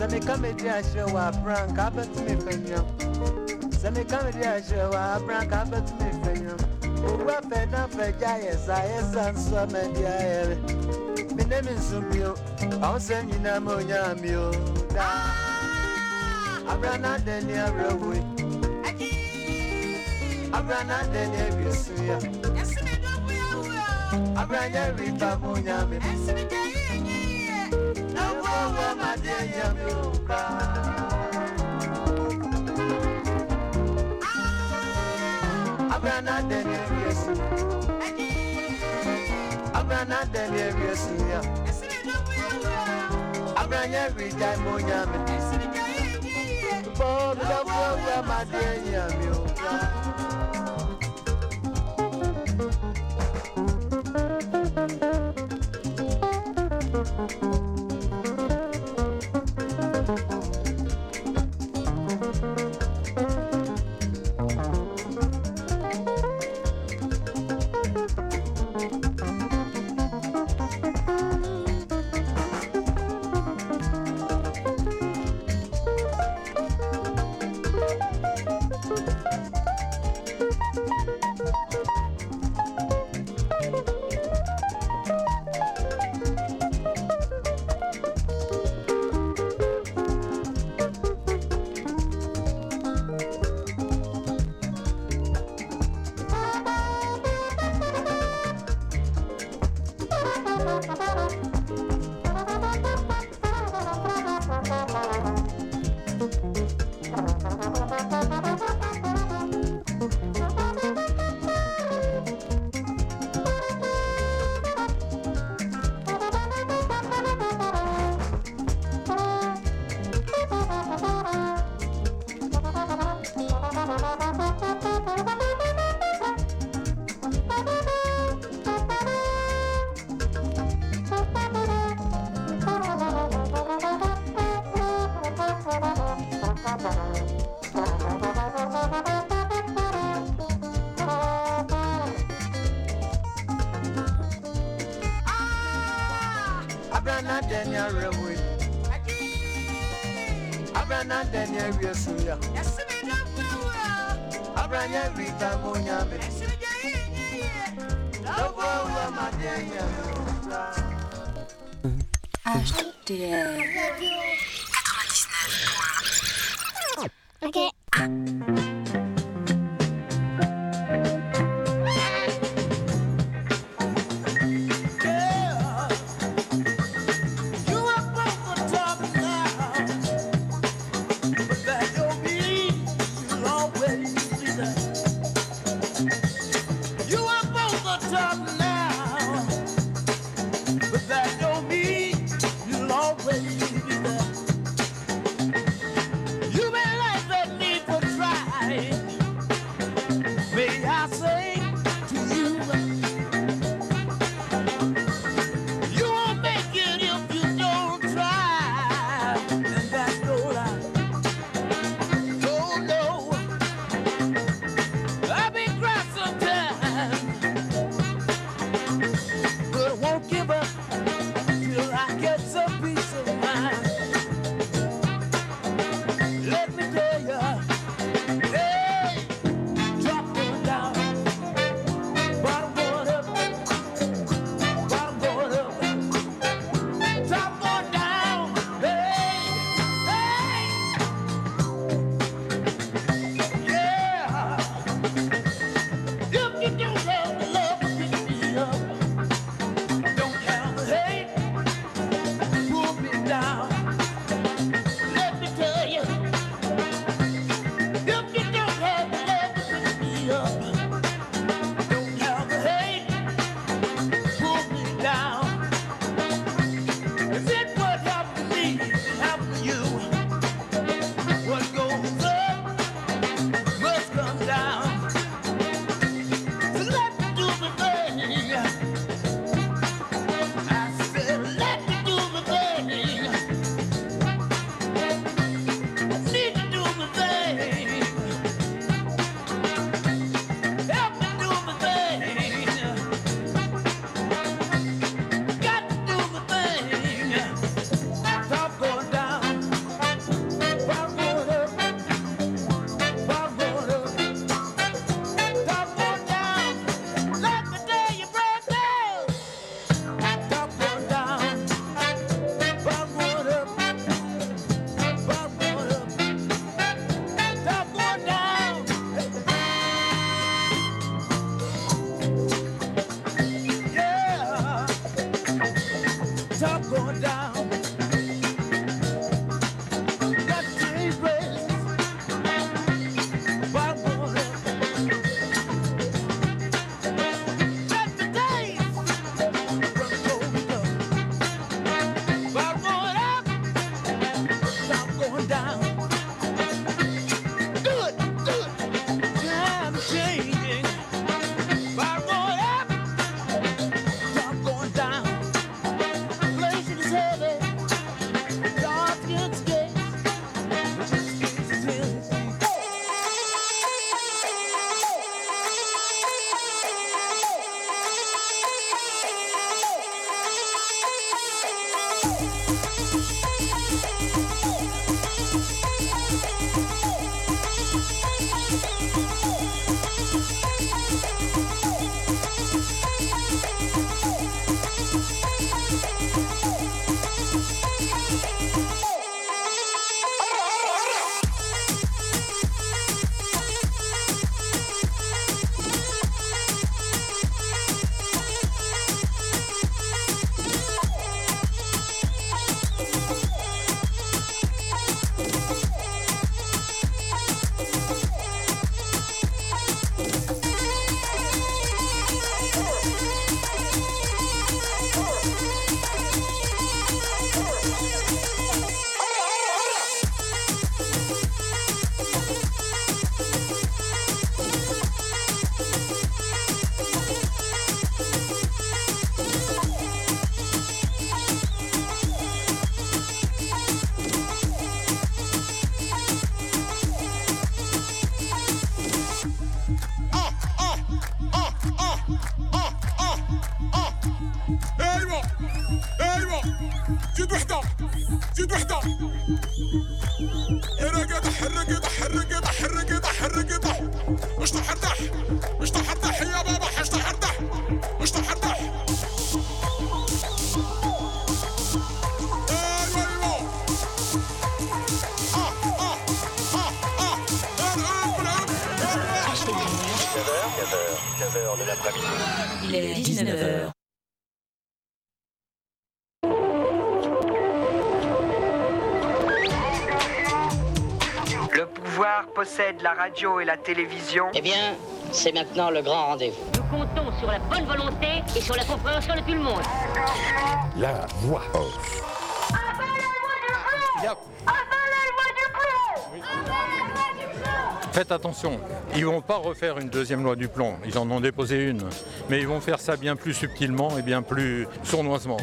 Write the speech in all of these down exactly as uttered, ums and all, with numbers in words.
Sami comedy I show a prank up to me fanyam. Sami comedy I show a prank up to me fanyam. Uwa fena feja yes I am so media. My name is Subio. I'll send you na monya mio. Da. Abrana denia rewe. Abrana denia bisuya. Abrana riba monya me. No more my dear Muka. Abrana denia bisuya. Abrana denia bisuya. Abrana riba monya me. Oh, the world, my dear Muka. Abrana denia rewe. Abrana denia bisuya. Abrana riba monya me. No more my dear Muka. H D R Okay. You may like that need for try. top going down. Got change rates, bottom going up. Got the days from going up, bottom going up, top going down. Good, good, time changing, bottom going up, top going down. Inflation is heavy, dark against gates, which is still ايوه ايوه زيد وحده زيد وحده حرقة حرقة حرقة حرقة حرقة مش تحرتح مش تحرتح يا بابا مش تحرتح مش تحرتح ايوه ايوه اه اه اه اه العب العب quinze heures de l'après-midi. Il est dix-neuf heures. Le pouvoir possède la radio et la télévision. Eh bien, c'est maintenant le grand rendez-vous. Nous comptons sur la bonne volonté et sur la compréhension de tout le monde. La voix off. Faites attention, ils ne vont pas refaire une deuxième loi du plomb, ils en ont déposé une, mais ils vont faire ça bien plus subtilement et bien plus sournoisement.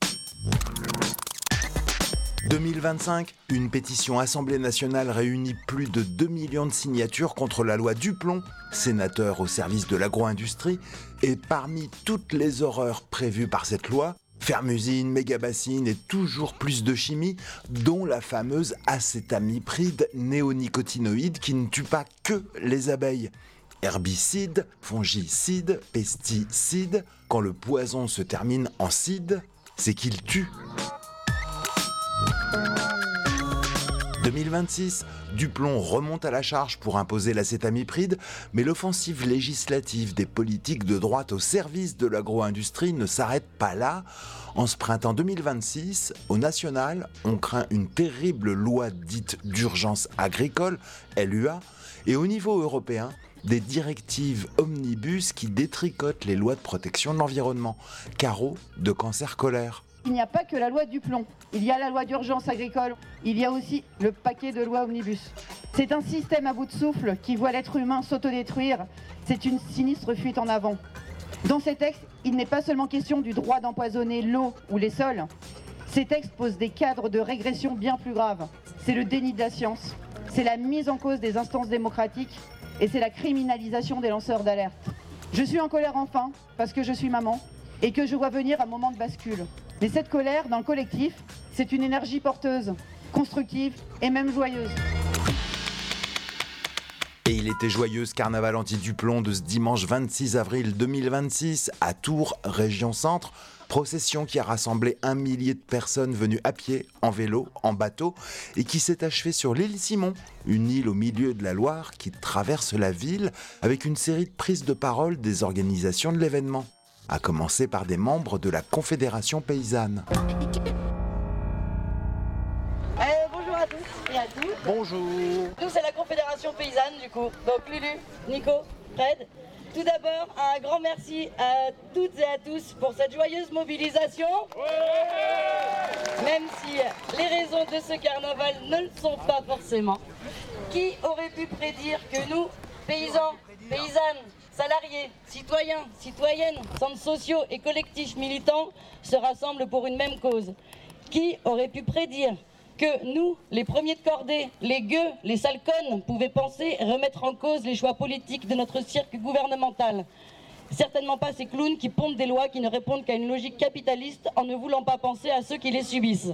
deux mille vingt-cinq, une pétition Assemblée nationale réunit plus de deux millions de signatures contre la loi Duplon, sénateur au service de l'agro-industrie, et parmi toutes les horreurs prévues par cette loi, ferme-usine, méga-bassine et toujours plus de chimie, dont la fameuse acétamipride néonicotinoïde qui ne tue pas que les abeilles. Herbicides, fongicides, pesticides, quand le poison se termine en cide, c'est qu'il tue. deux mille vingt-six, Duplon remonte à la charge pour imposer l'acétamipride, mais l'offensive législative des politiques de droite au service de l'agro-industrie ne s'arrête pas là. En ce printemps deux mille vingt-six, au national, on craint une terrible loi dite d'urgence agricole, L U A, et au niveau européen, des directives omnibus qui détricotent les lois de protection de l'environnement, carreaux de cancer colaire. Il n'y a pas que la loi Duplon. Il y a la loi d'urgence agricole. Il y a aussi le paquet de lois omnibus. C'est un système à bout de souffle qui voit l'être humain s'autodétruire. C'est une sinistre fuite en avant. Dans ces textes, il n'est pas seulement question du droit d'empoisonner l'eau ou les sols. Ces textes posent des cadres de régression bien plus graves. C'est le déni de la science. C'est la mise en cause des instances démocratiques. Et c'est la criminalisation des lanceurs d'alerte. Je suis en colère enfin, parce que je suis maman, et que je vois venir un moment de bascule. Mais cette colère, dans le collectif, c'est une énergie porteuse, constructive et même joyeuse. Et il était joyeux ce carnaval anti-Duplon de ce dimanche vingt-six avril deux mille vingt-six à Tours, région centre. Procession qui a rassemblé un millier de personnes venues à pied, en vélo, en bateau et qui s'est achevée sur l'île Simon, une île au milieu de la Loire qui traverse la ville avec une série de prises de parole des organisations de l'événement. à commencer par des membres de la Confédération paysanne. Euh, bonjour à tous et à toutes. Bonjour. Nous, c'est la Confédération paysanne, du coup. Donc, Lulu, Nico, Fred. Tout d'abord, un grand merci à toutes et à tous pour cette joyeuse mobilisation. Ouais. Même si les raisons de ce carnaval ne le sont pas forcément. Qui aurait pu prédire que nous, paysans, paysannes, salariés, citoyens, citoyennes, centres sociaux et collectifs militants, se rassemblent pour une même cause? Qui aurait pu prédire que nous, les premiers de cordée, les gueux, les sales connes, pouvaient penser remettre en cause les choix politiques de notre cirque gouvernemental? Certainement pas ces clowns qui pompent des lois qui ne répondent qu'à une logique capitaliste en ne voulant pas penser à ceux qui les subissent.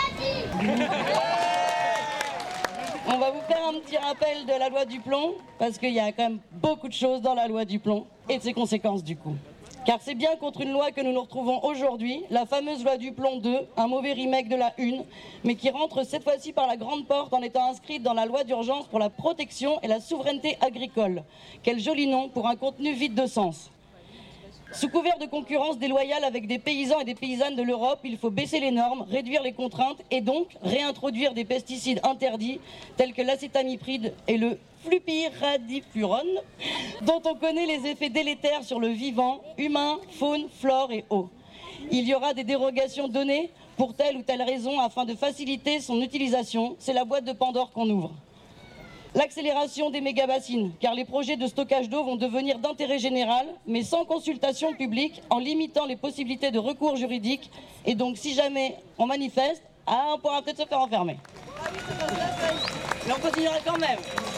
On va vous faire un petit rappel de la loi du plomb, parce qu'il y a quand même beaucoup de choses dans la loi du plomb, et de ses conséquences du coup. Car c'est bien contre une loi que nous nous retrouvons aujourd'hui, la fameuse loi du plomb deux, un mauvais remake de la une, mais qui rentre cette fois-ci par la grande porte en étant inscrite dans la loi d'urgence pour la protection et la souveraineté agricole. Quel joli nom pour un contenu vide de sens. Sous couvert de concurrence déloyale avec des paysans et des paysannes de l'Europe, il faut baisser les normes, réduire les contraintes et donc réintroduire des pesticides interdits tels que l'acétamipride et le flupiradifurone, dont on connaît les effets délétères sur le vivant, humain, faune, flore et eau. Il y aura des dérogations données pour telle ou telle raison afin de faciliter son utilisation. C'est la boîte de Pandore qu'on ouvre. L'accélération des méga-bassines, car les projets de stockage d'eau vont devenir d'intérêt général, mais sans consultation publique, en limitant les possibilités de recours juridiques. Et donc, si jamais on manifeste, ah, on pourra peut-être se faire enfermer. Mais on continuera quand même.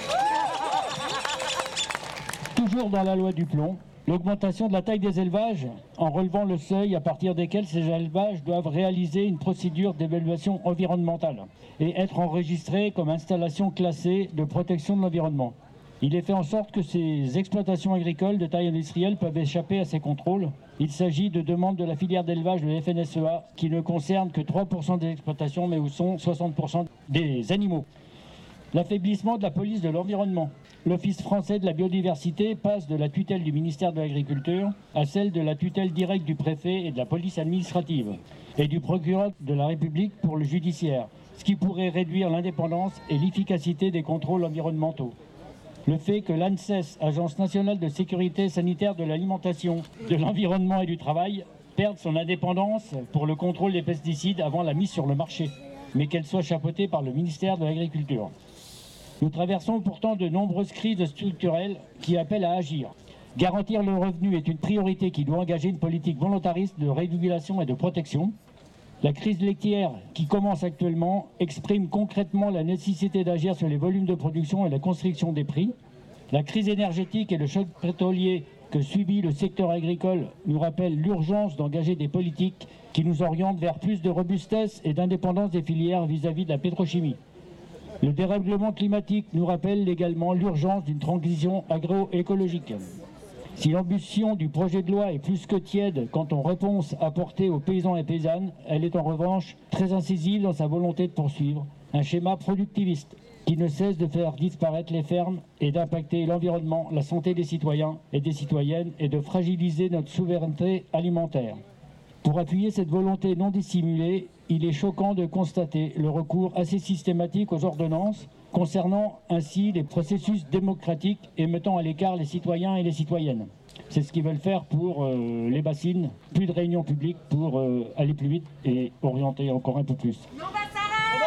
Toujours dans la loi du plomb, l'augmentation de la taille des élevages, en relevant le seuil à partir desquels ces élevages doivent réaliser une procédure d'évaluation environnementale et être enregistrés comme installation classée de protection de l'environnement. Il est fait en sorte que ces exploitations agricoles de taille industrielle peuvent échapper à ces contrôles. Il s'agit de demandes de la filière d'élevage de la F N S E A qui ne concernent que trois pour cent des exploitations mais où sont soixante pour cent des animaux. L'affaiblissement de la police de l'environnement. L'Office français de la biodiversité passe de la tutelle du ministère de l'Agriculture à celle de la tutelle directe du préfet et de la police administrative et du procureur de la République pour le judiciaire, ce qui pourrait réduire l'indépendance et l'efficacité des contrôles environnementaux. Le fait que l'ANSES, Agence nationale de sécurité sanitaire de l'alimentation, de l'environnement et du travail, perde son indépendance pour le contrôle des pesticides avant la mise sur le marché, mais qu'elle soit chapeautée par le ministère de l'Agriculture. Nous traversons pourtant de nombreuses crises structurelles qui appellent à agir. Garantir le revenu est une priorité qui doit engager une politique volontariste de régulation et de protection. La crise laitière qui commence actuellement exprime concrètement la nécessité d'agir sur les volumes de production et la construction des prix. La crise énergétique et le choc pétrolier que subit le secteur agricole nous rappellent l'urgence d'engager des politiques qui nous orientent vers plus de robustesse et d'indépendance des filières vis-à-vis de la pétrochimie. Le dérèglement climatique nous rappelle également l'urgence d'une transition agroécologique. Si l'ambition du projet de loi est plus que tiède quant aux réponses apportées aux paysans et paysannes, elle est en revanche très incisive dans sa volonté de poursuivre un schéma productiviste qui ne cesse de faire disparaître les fermes et d'impacter l'environnement, la santé des citoyens et des citoyennes et de fragiliser notre souveraineté alimentaire. Pour appuyer cette volonté non dissimulée, il est choquant de constater le recours assez systématique aux ordonnances, concernant ainsi les processus démocratiques et mettant à l'écart les citoyens et les citoyennes. C'est ce qu'ils veulent faire pour euh, les bassines, plus de réunions publiques pour euh, aller plus vite et orienter encore un peu plus. Non, Bassaram !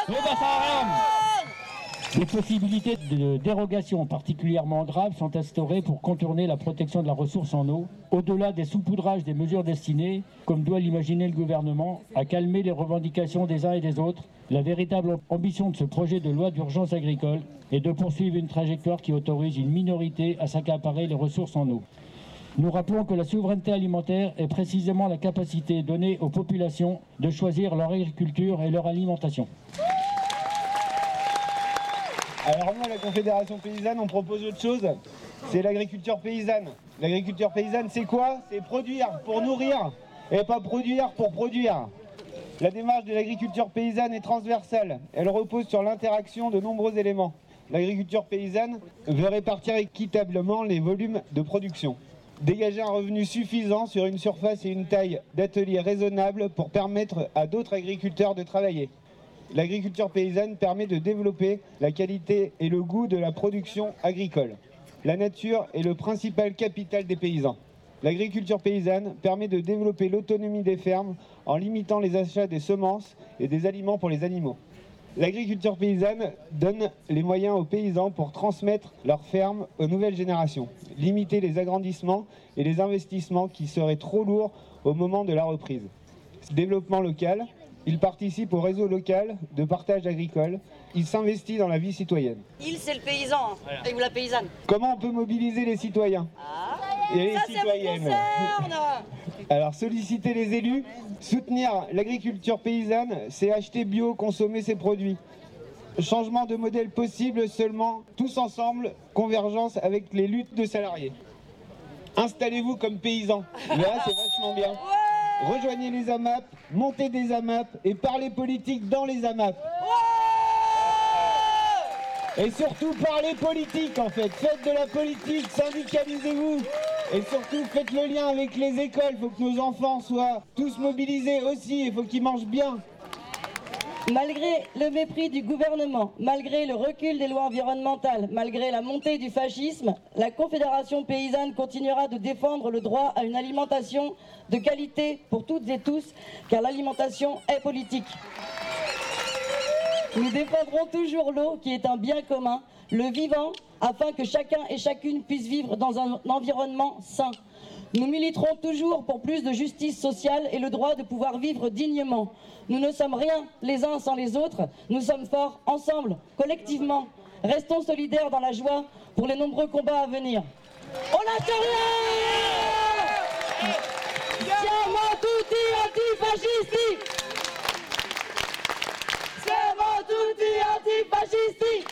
Non, Bassaram ! Les possibilités de dérogation particulièrement graves sont instaurées pour contourner la protection de la ressource en eau, au-delà des saupoudrages des mesures destinées, comme doit l'imaginer le gouvernement, à calmer les revendications des uns et des autres. La véritable ambition de ce projet de loi d'urgence agricole est de poursuivre une trajectoire qui autorise une minorité à s'accaparer les ressources en eau. Nous rappelons que la souveraineté alimentaire est précisément la capacité donnée aux populations de choisir leur agriculture et leur alimentation. Alors moi, la Confédération paysanne, on propose autre chose, c'est l'agriculture paysanne. L'agriculture paysanne, c'est quoi? C'est produire pour nourrir et pas produire pour produire. La démarche de l'agriculture paysanne est transversale. Elle repose sur l'interaction de nombreux éléments. L'agriculture paysanne veut répartir équitablement les volumes de production. Dégager un revenu suffisant sur une surface et une taille d'atelier raisonnable pour permettre à d'autres agriculteurs de travailler. L'agriculture paysanne permet de développer la qualité et le goût de la production agricole. La nature est le principal capital des paysans. L'agriculture paysanne permet de développer l'autonomie des fermes en limitant les achats des semences et des aliments pour les animaux. L'agriculture paysanne donne les moyens aux paysans pour transmettre leurs fermes aux nouvelles générations, limiter les agrandissements et les investissements qui seraient trop lourds au moment de la reprise. Développement local, il participe au réseau local de partage agricole, il s'investit dans la vie citoyenne. Il, c'est le paysan, hein, et ou la paysanne. Comment on peut mobiliser les citoyens ah, et les ça, citoyennes? Alors solliciter les élus, soutenir l'agriculture paysanne, c'est acheter bio, consommer ses produits. Changement de modèle possible seulement, tous ensemble, convergence avec les luttes de salariés. Installez-vous comme paysans, là c'est vachement bien. Rejoignez les A M A P, montez des A M A P et parlez politique dans les A M A P. Et surtout parlez politique en fait, faites de la politique, syndicalisez-vous. Et surtout faites le lien avec les écoles, il faut que nos enfants soient tous mobilisés aussi, il faut qu'ils mangent bien. Malgré le mépris du gouvernement, malgré le recul des lois environnementales, malgré la montée du fascisme, la Confédération paysanne continuera de défendre le droit à une alimentation de qualité pour toutes et tous, car l'alimentation est politique. Nous défendrons toujours l'eau qui est un bien commun, le vivant, afin que chacun et chacune puisse vivre dans un environnement sain. Nous militerons toujours pour plus de justice sociale et le droit de pouvoir vivre dignement. Nous ne sommes rien les uns sans les autres, nous sommes forts ensemble, collectivement. Restons solidaires dans la joie pour les nombreux combats à venir. On lâche rien! Siamo tutti antifascisti! Siamo tutti antifascisti!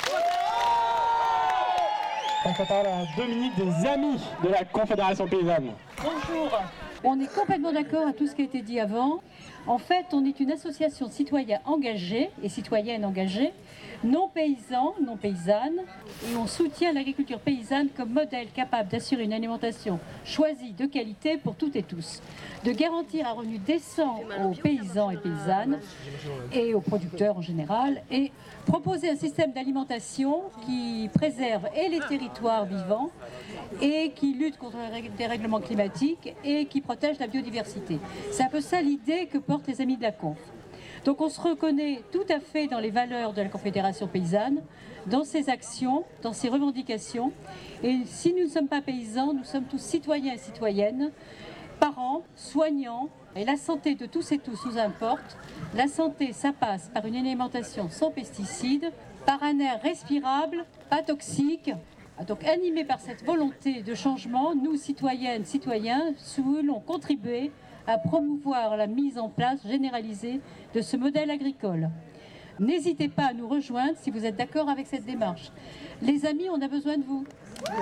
On fait parler à Dominique des amis de la Confédération paysanne. Bonjour. On est complètement d'accord à tout ce qui a été dit avant. En fait, on est une association de citoyens engagés et citoyennes engagées, non paysans, non paysannes, et on soutient l'agriculture paysanne comme modèle capable d'assurer une alimentation choisie de qualité pour toutes et tous, de garantir un revenu décent aux paysans et paysannes et aux producteurs en général, et proposer un système d'alimentation qui préserve et les territoires vivants et qui lutte contre les dérèglements climatiques et qui protège la biodiversité. C'est un peu ça l'idée que portent les amis de la Conf. Donc on se reconnaît tout à fait dans les valeurs de la Confédération paysanne, dans ses actions, dans ses revendications. Et si nous ne sommes pas paysans, nous sommes tous citoyens et citoyennes, parents, soignants, et la santé de tous et tous nous importe. La santé, ça passe par une alimentation sans pesticides, par un air respirable, pas toxique. Donc animés par cette volonté de changement, nous, citoyennes, citoyens, voulons contribuer à promouvoir la mise en place généralisée de ce modèle agricole. N'hésitez pas à nous rejoindre si vous êtes d'accord avec cette démarche. Les amis, on a besoin de vous.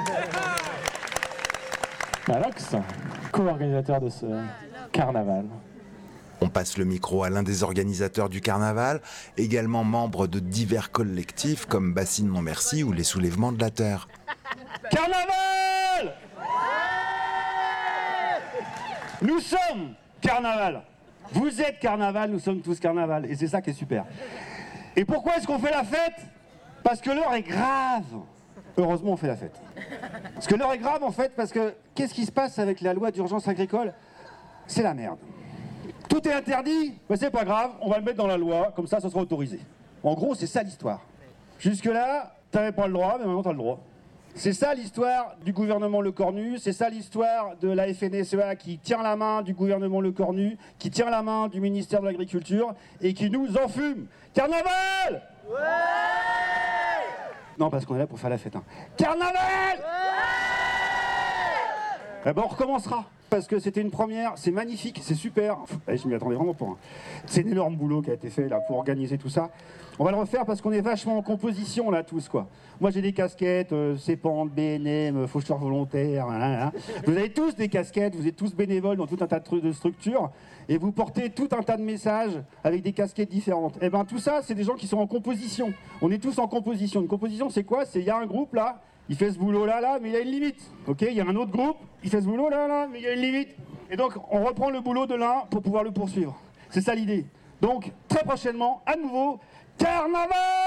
Alox, co-organisateur de ce carnaval. On passe le micro à l'un des organisateurs du carnaval, également membre de divers collectifs comme Bassine Non Merci ou les Soulèvements de la Terre. Carnaval! Nous sommes carnaval. Vous êtes carnaval, nous sommes tous carnaval. Et c'est ça qui est super. Et pourquoi est-ce qu'on fait la fête? Parce que l'heure est grave. Heureusement, on fait la fête. Parce que l'heure est grave, en fait, parce que qu'est-ce qui se passe avec la loi d'urgence agricole? C'est la merde. Tout est interdit, mais c'est pas grave, on va le mettre dans la loi, comme ça, ça sera autorisé. En gros, c'est ça l'histoire. Jusque-là, t'avais pas le droit, mais maintenant t'as le droit. C'est ça l'histoire du gouvernement Lecornu, c'est ça l'histoire de la F N S E A qui tient la main du gouvernement Lecornu, qui tient la main du ministère de l'Agriculture et qui nous enfume. Carnaval! Ouais! Non, parce qu'on est là pour faire la fête. Hein. Carnaval! Ouais! Eh ben, on recommencera. Parce que c'était une première, c'est magnifique, c'est super. Pff, je m'y attendais vraiment pas. Hein. C'est un énorme boulot qui a été fait là pour organiser tout ça. On va le refaire parce qu'on est vachement en composition là tous quoi. Moi j'ai des casquettes, euh, CEPANT, B N M, faucheurs volontaires. Hein, hein. Vous avez tous des casquettes, vous êtes tous bénévoles dans tout un tas de, de structures et vous portez tout un tas de messages avec des casquettes différentes. Et ben tout ça c'est des gens qui sont en composition. On est tous en composition. Une composition c'est quoi? C'est il y a un groupe là. il fait ce boulot-là, là, mais il y a une limite. Ok, il y a un autre groupe, il fait ce boulot-là, là, mais il y a une limite. Et donc, on reprend le boulot de l'un pour pouvoir le poursuivre. C'est ça l'idée. Donc, très prochainement, à nouveau, carnaval!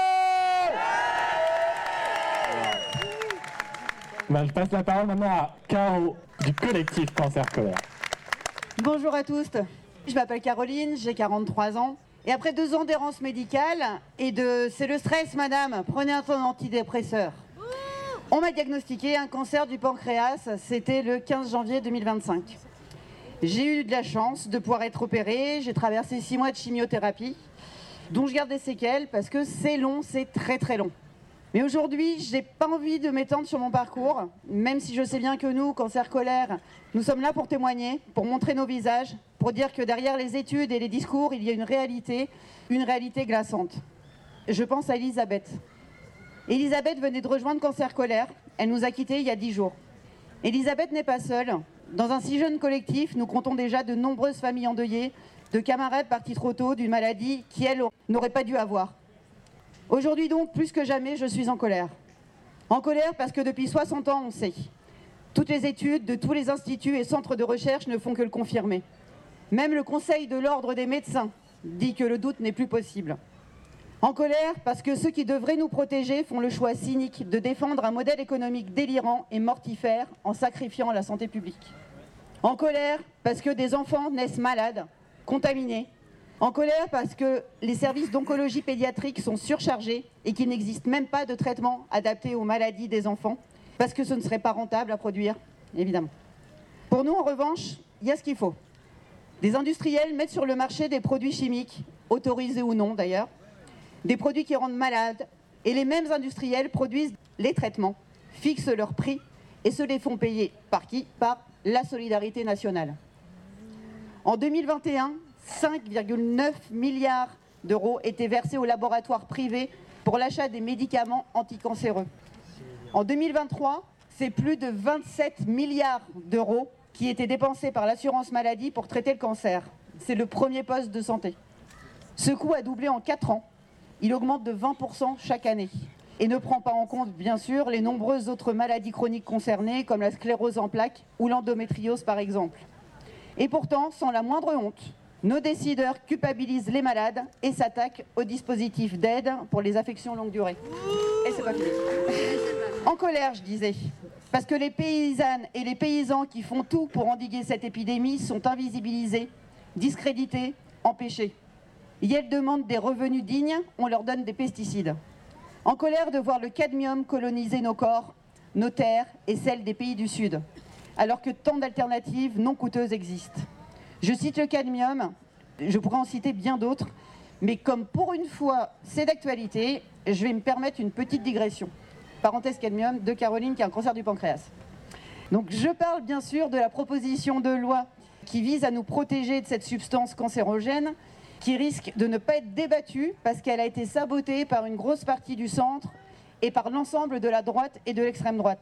Ben, je passe la parole maintenant à Caro du collectif Cancer Colère. Bonjour à tous, je m'appelle Caroline, j'ai quarante-trois ans. Et après deux ans d'errance médicale et de « c'est le stress madame, prenez un ton antidépresseur », on m'a diagnostiqué un cancer du pancréas, c'était le quinze janvier deux mille vingt-cinq. J'ai eu de la chance de pouvoir être opérée, j'ai traversé six mois de chimiothérapie, dont je garde des séquelles parce que c'est long, c'est très très long. Mais aujourd'hui, je n'ai pas envie de m'étendre sur mon parcours, même si je sais bien que nous, Cancer Colère, nous sommes là pour témoigner, pour montrer nos visages, pour dire que derrière les études et les discours, il y a une réalité, une réalité glaçante. Je pense à Elisabeth. Elisabeth venait de rejoindre Cancer Colère, elle nous a quittés il y a dix jours. Elisabeth n'est pas seule. Dans un si jeune collectif, nous comptons déjà de nombreuses familles endeuillées, de camarades partis trop tôt d'une maladie qui, elle, n'aurait pas dû avoir. Aujourd'hui donc, plus que jamais, je suis en colère. En colère parce que depuis soixante ans, on sait. Toutes les études de tous les instituts et centres de recherche ne font que le confirmer. Même le Conseil de l'Ordre des médecins dit que le doute n'est plus possible. En colère parce que ceux qui devraient nous protéger font le choix cynique de défendre un modèle économique délirant et mortifère en sacrifiant la santé publique. En colère parce que des enfants naissent malades, contaminés. En colère parce que les services d'oncologie pédiatrique sont surchargés et qu'il n'existe même pas de traitement adapté aux maladies des enfants, parce que ce ne serait pas rentable à produire, évidemment. Pour nous, en revanche, il y a ce qu'il faut. Des industriels mettent sur le marché des produits chimiques, autorisés ou non d'ailleurs, des produits qui rendent malades, et les mêmes industriels produisent les traitements, fixent leurs prix et se les font payer par qui? Par la solidarité nationale. En deux mille vingt et un, cinq virgule neuf milliards d'euros étaient versés aux laboratoires privés pour l'achat des médicaments anticancéreux. En deux mille vingt-trois, c'est plus de vingt-sept milliards d'euros qui étaient dépensés par l'assurance maladie pour traiter le cancer. C'est le premier poste de santé. Ce coût a doublé en quatre ans. Il augmente de vingt pour cent chaque année et ne prend pas en compte, bien sûr, les nombreuses autres maladies chroniques concernées, comme la sclérose en plaques ou l'endométriose, par exemple. Et pourtant, sans la moindre honte, nos décideurs culpabilisent les malades et s'attaquent aux dispositifs d'aide pour les affections longue durée. Et c'est pas fini. En colère, je disais, parce que les paysannes et les paysans qui font tout pour endiguer cette épidémie sont invisibilisés, discrédités, empêchés. Et elles demandent des revenus dignes, on leur donne des pesticides. En colère de voir le cadmium coloniser nos corps, nos terres et celles des pays du Sud, alors que tant d'alternatives non coûteuses existent. Je cite le cadmium, je pourrais en citer bien d'autres, mais comme pour une fois c'est d'actualité, je vais me permettre une petite digression. Parenthèse cadmium de Caroline qui a un cancer du pancréas. Donc je parle bien sûr de la proposition de loi qui vise à nous protéger de cette substance cancérogène qui risque de ne pas être débattue parce qu'elle a été sabotée par une grosse partie du centre et par l'ensemble de la droite et de l'extrême droite.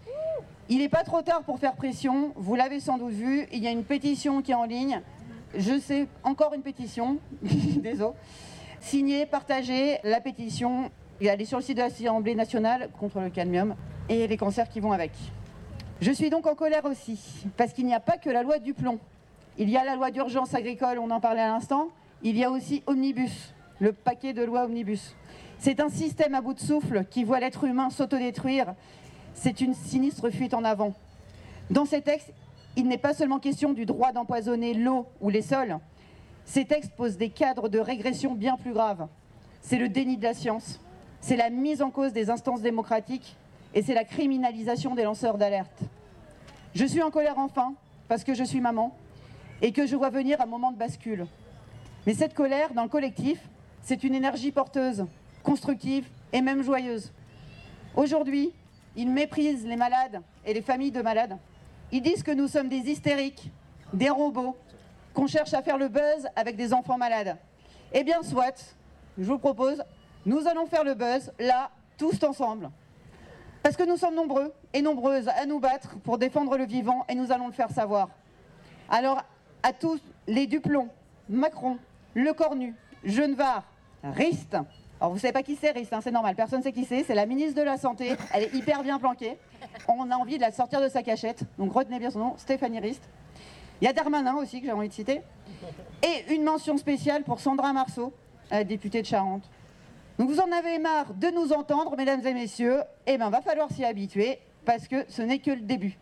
Il n'est pas trop tard pour faire pression, vous l'avez sans doute vu, il y a une pétition qui est en ligne, je sais, encore une pétition, désolé, signée, partagée, la pétition, elle est sur le site de l'Assemblée nationale contre le cadmium et les cancers qui vont avec. Je suis donc en colère aussi, parce qu'il n'y a pas que la loi du plomb. Il y a la loi d'urgence agricole, on en parlait à l'instant, il y a aussi Omnibus, le paquet de lois Omnibus. C'est un système à bout de souffle qui voit l'être humain s'autodétruire. C'est une sinistre fuite en avant. Dans ces textes, il n'est pas seulement question du droit d'empoisonner l'eau ou les sols. Ces textes posent des cadres de régression bien plus graves. C'est le déni de la science, c'est la mise en cause des instances démocratiques et c'est la criminalisation des lanceurs d'alerte. Je suis en colère enfin, parce que je suis maman et que je vois venir un moment de bascule. Mais cette colère, dans le collectif, c'est une énergie porteuse, constructive et même joyeuse. Aujourd'hui, ils méprisent les malades et les familles de malades. Ils disent que nous sommes des hystériques, des robots, qu'on cherche à faire le buzz avec des enfants malades. Eh bien, soit, je vous propose, nous allons faire le buzz, là, tous ensemble. Parce que nous sommes nombreux et nombreuses à nous battre pour défendre le vivant et nous allons le faire savoir. Alors, à tous les Duplon, Macron, Le Cornu, Genevard, Rist, Alors vous savez pas qui c'est, Rist, hein, c'est normal, personne sait qui c'est, c'est la ministre de la Santé, elle est hyper bien planquée. On a envie de la sortir de sa cachette, donc retenez bien son nom, Stéphanie Rist. Il y a Darmanin aussi, que j'ai envie de citer. Et une mention spéciale pour Sandra Marceau, la députée de Charente. Donc vous en avez marre de nous entendre, mesdames et messieurs, eh ben va falloir s'y habituer, parce que ce n'est que le début.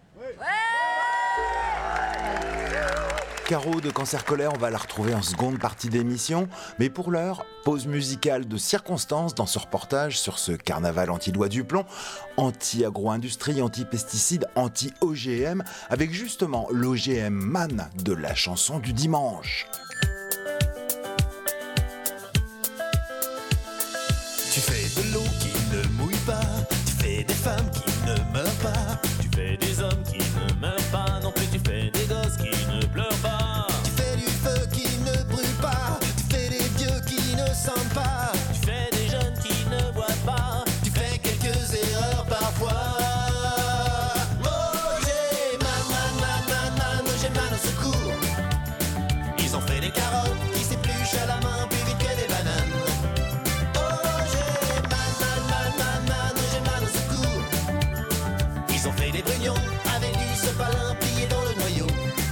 Caro de Cancer Colère, on va la retrouver en seconde partie d'émission. Mais pour l'heure, pause musicale de circonstance dans ce reportage sur ce carnaval anti-loi du plomb, anti-agro-industrie, anti-pesticides, anti-O G M, avec justement l'O G M man de la chanson du dimanche. Tu fais de l'eau qui ne mouille pas, tu fais des femmes qui ne meurent pas, tu fais des hommes qui ne meurent pas, non plus tu fais des gosses qui ne pleurent pas. Tu fais du feu qui ne brûle pas, tu fais des vieux qui ne sentent pas, tu fais des jeunes qui ne boivent pas, tu fais quelques erreurs parfois. Oh j'ai man, man, man, man, man, oh j'ai man au secours. Ils ont fait des carottes qui s'épluchent à la main plus vite que des bananes. Ils ont fait des brugnons avec du sopalin plié dans le noyau.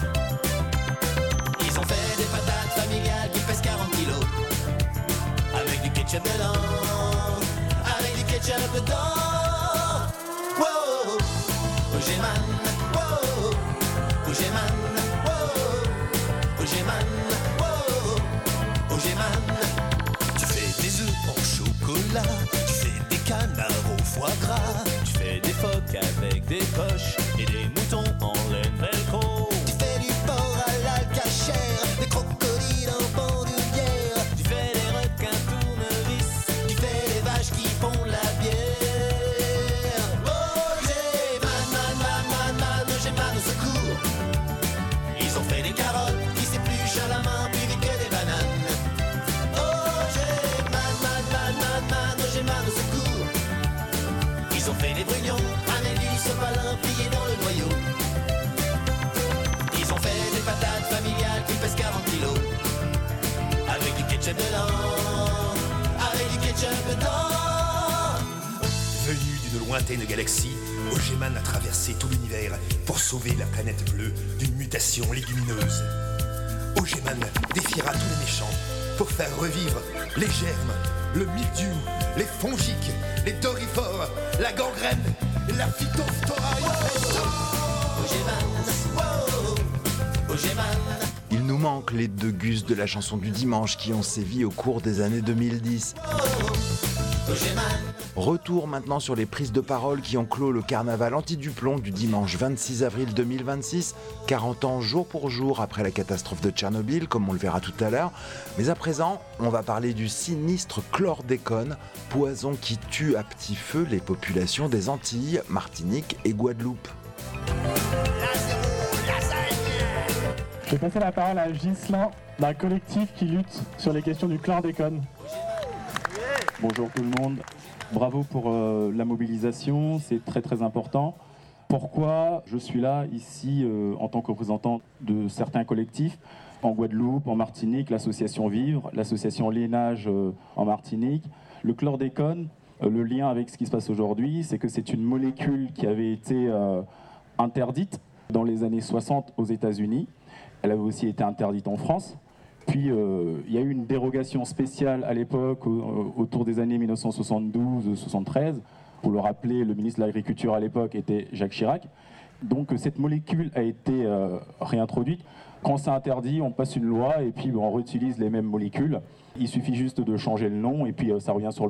Ils ont fait des patates familiales qui pèsent quarante kilos. Avec du ketchup dedans, avec du ketchup dedans. Wow, Ogeman, wow, Ogeman, wow, Ogeman, wow, Ogeman. Tu fais des œufs en chocolat, tu fais des canards au foie gras, tu fais des phoques avec des poches et des moutons en laine velcro. Tu fais du porc à l'alcachère, des crocodiles en bandoulière, tu fais des requins tournevis, tu fais des vaches qui font la bière. Oh j'ai man, man, man, man, man, oh j'ai man au secours. Ils ont fait des carottes qui s'épluchent à la main plus vite que des bananes. Oh j'ai man, man, man, man, man, oh j'ai man au secours. Ils ont fait des brugnons avec du sopalin plié dans le noyau. Ils ont fait des patates familiales qui pèsent quarante kilos. Avec du ketchup dedans, avec du ketchup dedans. Venu d'une lointaine galaxie, Ogeman a traversé tout l'univers pour sauver la planète bleue d'une mutation légumineuse. Ogeman défiera tous les méchants pour faire revivre les germes, le mildiou, les fongiques, les dorifores, la gangrène, la phytophthora. Il nous manque les deux gus de la chanson du dimanche qui ont sévi au cours des années deux mille dix. Retour maintenant sur les prises de parole qui ont clos le carnaval anti-Duplon du dimanche vingt-six avril deux mille vingt-six, quarante ans jour pour jour après la catastrophe de Tchernobyl, comme on le verra tout à l'heure. Mais à présent, on va parler du sinistre chlordécone, poison qui tue à petit feu les populations des Antilles, Martinique et Guadeloupe. Je vais passer la parole à Ghislain, d'un collectif qui lutte sur les questions du chlordécone. Bonjour tout le monde, bravo pour euh, la mobilisation, c'est très très important. Pourquoi je suis là ici euh, en tant que représentant de certains collectifs en Guadeloupe, en Martinique, l'association Vivre, l'association Lénage euh, en Martinique. Le chlordécone, euh, le lien avec ce qui se passe aujourd'hui, c'est que c'est une molécule qui avait été euh, interdite dans les années soixante aux États-Unis. Elle avait aussi été interdite en France. Puis euh, il y a eu une dérogation spéciale à l'époque, au, autour des années mille neuf cent soixante-douze soixante-treize. Pour le rappeler, le ministre de l'Agriculture à l'époque était Jacques Chirac. Donc cette molécule a été euh, réintroduite. Quand c'est interdit, on passe une loi et puis on réutilise les mêmes molécules. Il suffit juste de changer le nom et puis euh, ça revient sur le